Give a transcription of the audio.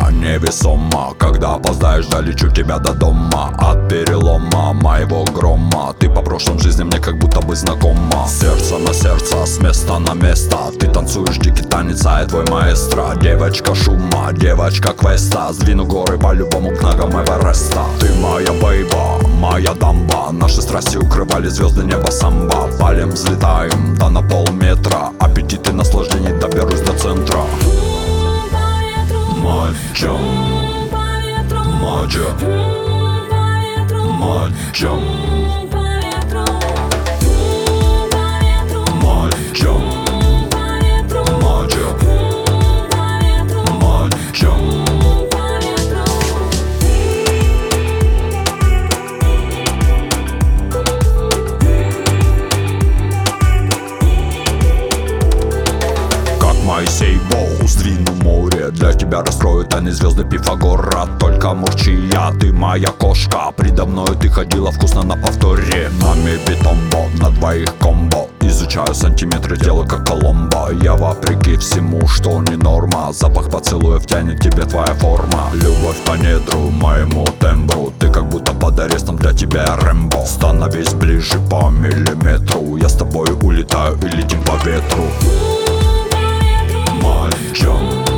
невесомо. Когда опоздаешь, долечу тебя до дома. От перелома моего грома ты по прошлым жизням мне как будто бы знакома. Сердце на сердце, с места на место. Ты танцуешь дикий танец, а я твой маэстро. Девочка шума, девочка квеста. Сдвину горы по-любому к ногам Эвереста. Ты моя бейба, моя дамба. Наши страсти укрывали звезды неба самбо. Палим, взлетаем, да на полметра. Аппетиты наслаждений, доберусь до центра. Маджа, маджа, маджа, маджа, маджа, маджа. Моисей Боу, сдвину море. Для тебя раскрою тайны звезды Пифагора. Только мурчи я, ты моя кошка. Предо мною ты ходила вкусно на повторе. Нами битомбо, на двоих комбо. Изучаю сантиметры тела как Коломбо. Я вопреки всему, что не норма. Запах поцелуев тянет к тебе твоя форма. Любовь по недру, моему тембру. Ты как будто под арестом, для тебя я Рэмбо. Становись ближе по миллиметру. Я с тобой улетаю и летим по ветру. Маджа.